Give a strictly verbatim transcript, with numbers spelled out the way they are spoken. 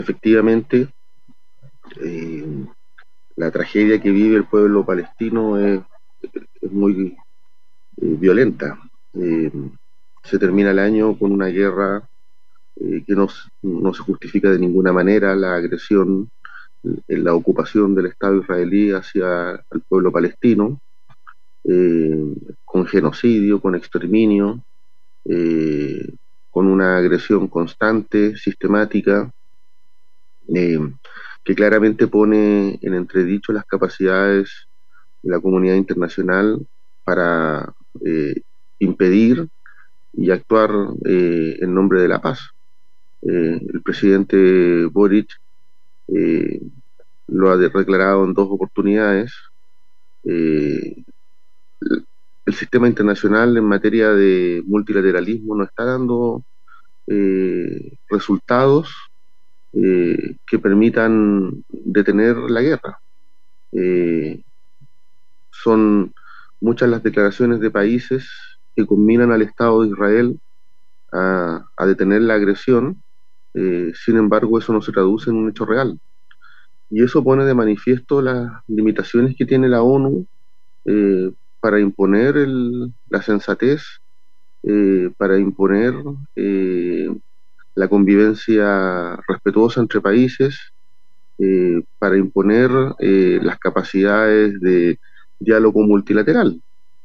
Efectivamente, eh, la tragedia que vive el pueblo palestino es, es muy eh, violenta. Eh, Se termina el año con una guerra eh, que no, no, se justifica de ninguna manera, la agresión, en la ocupación del Estado israelí hacia el pueblo palestino, eh, con genocidio, con exterminio, eh, con una agresión constante, sistemática, eh, que claramente pone en entredicho las capacidades de la comunidad internacional para eh, impedir y actuar eh, en nombre de la paz. Eh, el presidente Boric eh, lo ha declarado en dos oportunidades. Eh, el sistema internacional en materia de multilateralismo no está dando eh, resultados eh, que permitan detener la guerra. Eh, Son muchas las declaraciones de países que combinan al Estado de Israel a, a detener la agresión. Eh, sin embargo, eso no se traduce en un hecho real. Y eso pone de manifiesto las limitaciones que tiene la ONU eh, para imponer el, la sensatez, eh, para imponer eh, la convivencia respetuosa entre países, eh, para imponer eh, las capacidades de diálogo multilateral.